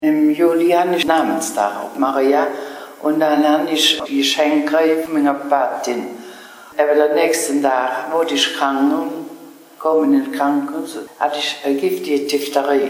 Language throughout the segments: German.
Im Juli hatte ich Namenstag auf Maria und dann habe ich die Geschenke von meiner Patin. Aber den nächsten Tag wurde ich krank und kam in den Krankenhaus, hatte ich eine giftige Diphtherie.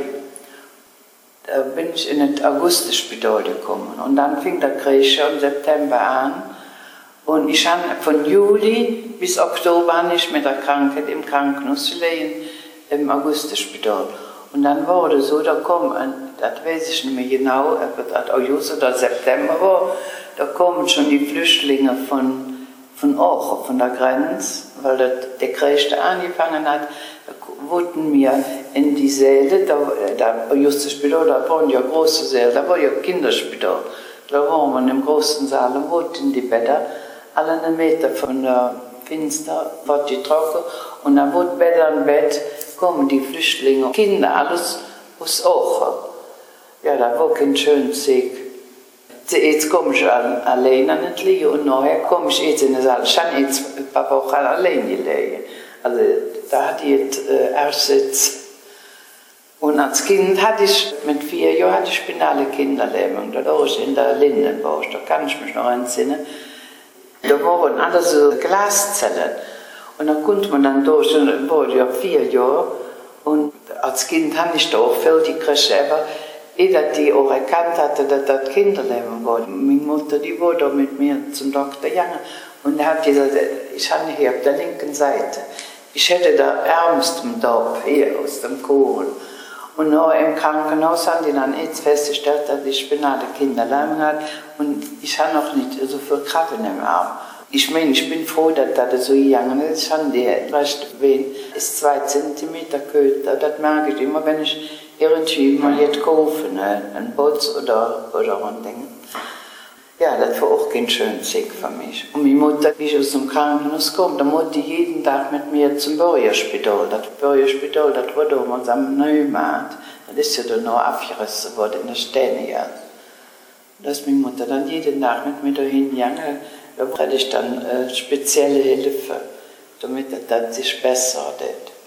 Da bin ich in das Augustusspital gekommen und dann fing der Krieg schon im September an. Und ich habe von Juli bis Oktober nicht mit der Krankheit im Krankenhaus gelegen, im Augustusspital. Und dann wurde es so, da kommen, das weiß ich nicht mehr genau, ob das August oder September war, da kommen schon die Flüchtlinge von Aachen, von der Grenze, weil der Krieg da angefangen hat. Da wurden wir in die Säle, da Augustusspital, da waren ja große Säle, da war ja Kinderspital. Da waren wir in dem großen Saal und wurden die Betten alle einen Meter von der Fenster, war die trocken. Und dann wurde Bett an Bett, kommen die Flüchtlinge, Kinder, alles aus Aachen. Ja, da war kein schönes Sieg. Jetzt komme ich alleine nicht liegen und nachher komme ich jetzt in den Saal. Ich habe jetzt ein paar Wochen alleine gelegen. Also da hatte ich jetzt Ersatz. Und als Kind hatte ich, mit 4 Jahren, hatte ich spinale Kinderlähmung. Da war ich in der Lindenbausch, da kann ich mich noch entsinnen. Da waren alle so Glaszellen. Und da konnte man dann durch, und da war ich ja 4 Jahre. Und als Kind habe ich da auch viel gekriegt, aber dass die auch erkannt hatte, dass das Kinderlähmung war. Meine Mutter, die war da mit mir zum Dr. Jange. Und er hat gesagt, ich habe hier auf der linken Seite, ich hätte den ärmsten Dorf hier aus dem Kohl. Und noch im Krankenhaus haben die dann jetzt festgestellt, dass ich spinale Kinderlähmung hatte und ich habe noch nicht so viel Kraft im Arm. Ich meine, ich bin froh, dass das so gegangen ist. Ich habe die rechte Vene, ist 2 Zentimeter gekühlt. Das merke ich immer, wenn ich irgendwie mal jetzt kaufe, ne? Ein Botz oder ein Ding. Ja, das war auch kein schöner Sieg für mich. Und meine Mutter, wie ich aus dem Krankenhaus kam, da musste die jeden Tag mit mir zum Bürgerspital. Das Bürgerspital, das war da am Neumarkt. Das ist ja dann noch abgerissen worden in der Stänige. Da ist meine Mutter dann jeden Tag mit mir dahin gegangen. Da hatte ich dann spezielle Hilfe, damit das sich besser hat.